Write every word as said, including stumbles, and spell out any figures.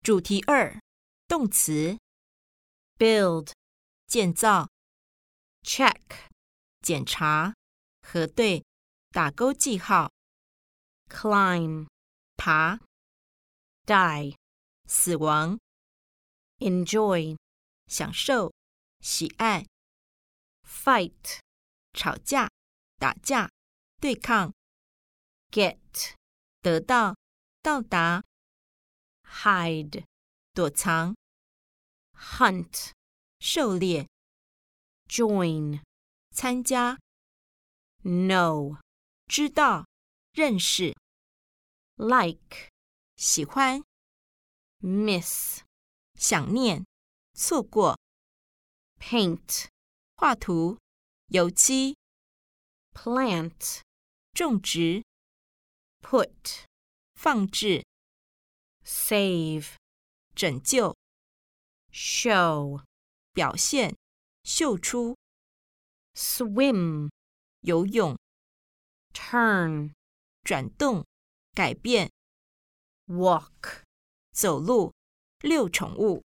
主题二，动词 build, 建造、 check, 检查、核对、打勾记号、 climb, 爬、 die, 死亡、 enjoy, 享受、喜爱、 fight, 吵架、打架、对抗、 get, 得到、到达、 hide, 躲藏、 hunt, 狩猎、 join, 参加、 know, 知道、认识、 like, 喜欢、 miss, 想念、错过、 paint, 画图、油漆、 plant, 种植、 put, 放置、 save, 拯救、 show, 表现、秀出、 swim, 游泳、 turn, 转动、改变、 walk. 走路、遛宠物。